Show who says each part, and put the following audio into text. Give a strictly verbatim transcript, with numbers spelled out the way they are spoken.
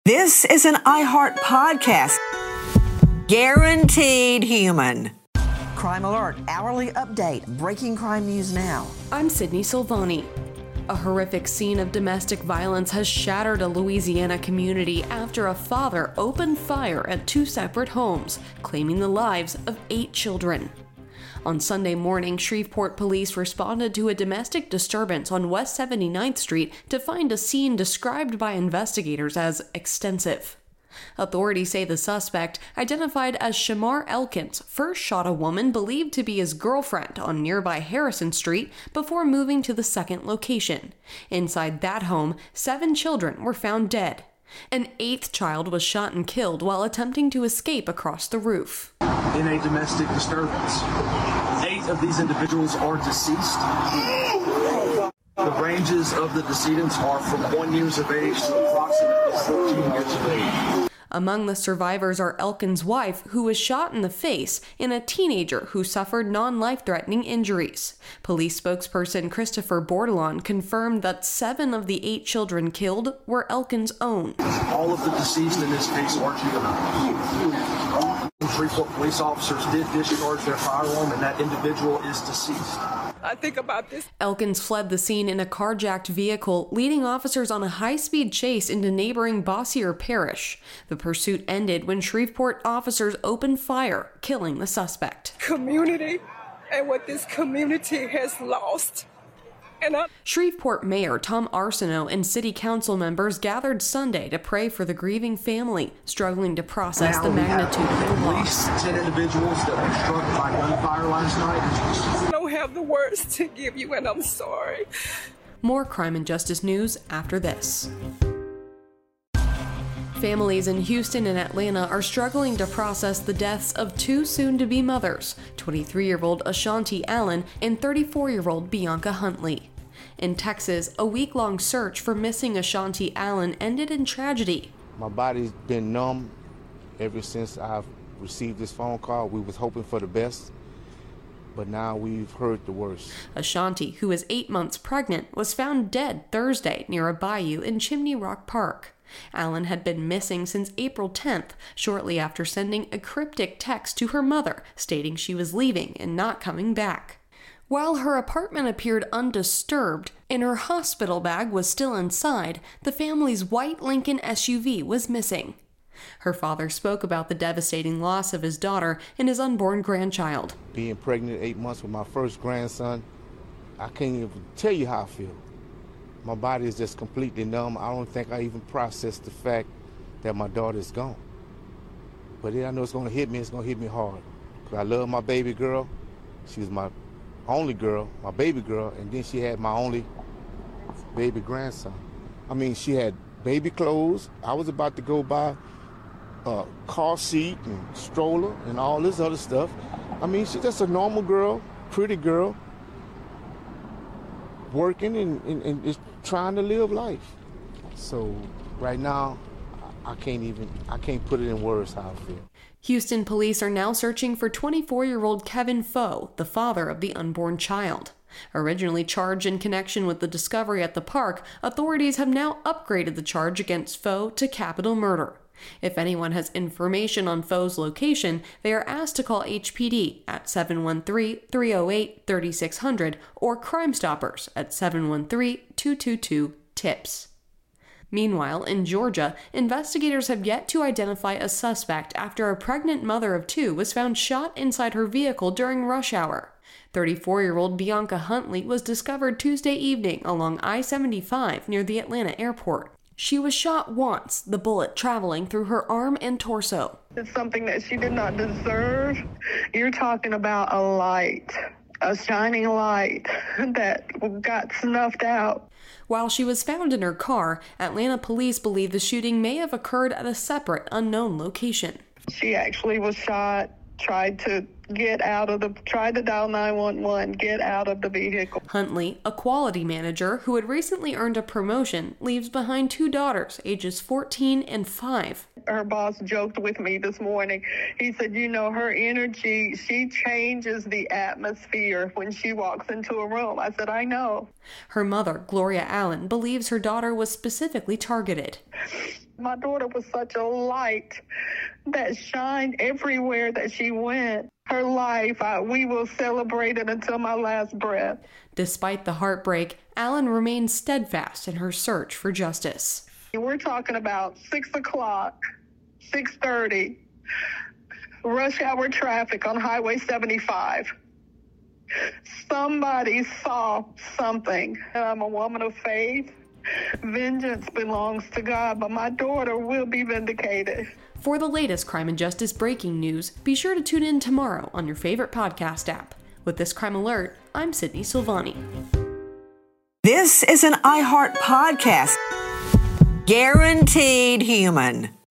Speaker 1: This is an iHeart podcast. Guaranteed human. Crime Alert, hourly update, breaking crime news now.
Speaker 2: I'm Sydney Silvani. A horrific scene of domestic violence has shattered a Louisiana community after a father opened fire at two separate homes, claiming the lives of eight children. On Sunday morning, Shreveport police responded to a domestic disturbance on West seventy-ninth Street to find a scene described by investigators as extensive. Authorities say the suspect, identified as Shamar Elkins, first shot a woman believed to be his girlfriend on nearby Harrison Street before moving to the second location. Inside that home, seven children were found dead. An eighth child was shot and killed while attempting to escape across the roof.
Speaker 3: In a domestic disturbance, eight of these individuals are deceased. The ranges of the decedents are from one years of age to approximately fourteen years of age.
Speaker 2: Among the survivors are Elkin's wife, who was shot in the face, and a teenager who suffered non-life-threatening injuries. Police spokesperson Christopher Bordelon confirmed that seven of the eight children killed were Elkin's own.
Speaker 3: All of the deceased in this case are juveniles. Shreveport police officers did discharge their firearm, and that individual is deceased.
Speaker 4: I think about this.
Speaker 2: Elkins fled the scene in a carjacked vehicle, leading officers on a high-speed chase into neighboring Bossier Parish. The pursuit ended when Shreveport officers opened fire, killing the suspect.
Speaker 4: Community and what this community has lost. And I-
Speaker 2: Shreveport Mayor Tom Arsenault and city council members gathered Sunday to pray for the grieving family, struggling to process
Speaker 3: now
Speaker 2: the magnitude of the
Speaker 3: at
Speaker 2: loss.
Speaker 3: least ten individuals that were struck by gunfire last night.
Speaker 4: I don't have the words to give you, and I'm sorry.
Speaker 2: More crime and justice news after this. Families in Houston and Atlanta are struggling to process the deaths of two soon-to-be mothers, twenty-three-year-old Ashanti Allen and thirty-four-year-old Bianca Huntley. In Texas, a week-long search for missing Ashanti Allen ended in tragedy.
Speaker 5: My body's been numb ever since I've received this phone call. We was hoping for the best, but now we've heard the worst.
Speaker 2: Ashanti, who is eight months pregnant, was found dead Thursday near a bayou in Chimney Rock Park. Allen had been missing since April tenth, shortly after sending a cryptic text to her mother stating she was leaving and not coming back. While her apartment appeared undisturbed and her hospital bag was still inside, the family's white Lincoln S U V was missing. Her father spoke about the devastating loss of his daughter and his unborn grandchild.
Speaker 5: Being pregnant eight months with my first grandson, I can't even tell you how I feel. My body is just completely numb. I don't think I even processed the fact that my daughter is gone. But I know it's going to hit me. It's going to hit me hard. Because I love my baby girl. She was my only girl, my baby girl, and then she had my only baby grandson. I mean, she had baby clothes. I was about to go buy a car seat and stroller and all this other stuff. I mean, she's just a normal girl, pretty girl, working and, and, and just trying to live life. So right now, I can't even, I can't put it in words how I feel.
Speaker 2: Houston police are now searching for twenty-four-year-old Kevin Foe, the father of the unborn child. Originally charged in connection with the discovery at the park, authorities have now upgraded the charge against Foe to capital murder. If anyone has information on Foe's location, they are asked to call H P D at seven one three, three oh eight, three six zero zero or Crime Stoppers at seven one three, two two two, TIPS. Meanwhile, in Georgia, investigators have yet to identify a suspect after a pregnant mother of two was found shot inside her vehicle during rush hour. thirty-four-year-old Bianca Huntley was discovered Tuesday evening along I seventy-five near the Atlanta airport. She was shot once, the bullet traveling through her arm and torso.
Speaker 6: It's something that she did not deserve. You're talking about a light, a shining light that got snuffed out.
Speaker 2: While she was found in her car, Atlanta police believe the shooting may have occurred at a separate, unknown location.
Speaker 6: She actually was shot, tried to get out of the, tried to dial nine one one, get out of the vehicle.
Speaker 2: Huntley, a quality manager who had recently earned a promotion, leaves behind two daughters, ages fourteen and five.
Speaker 6: Her boss joked with me this morning. He said, you know, her energy, she changes the atmosphere when she walks into a room. I said, I know.
Speaker 2: Her mother, Gloria Allen, believes her daughter was specifically targeted.
Speaker 6: My daughter was such a light that shined everywhere that she went. Her life, I, we will celebrate it until my last breath.
Speaker 2: Despite the heartbreak, Allen remains steadfast in her search for justice.
Speaker 6: We're talking about six o'clock, six thirty, rush hour traffic on Highway seventy-five. Somebody saw something. I'm a woman of faith. Vengeance belongs to God, but my daughter will be vindicated.
Speaker 2: For the latest crime and justice breaking news, be sure to tune in tomorrow on your favorite podcast app. With this Crime Alert, I'm Sydney Silvani.
Speaker 1: This is an iHeart podcast. Guaranteed human.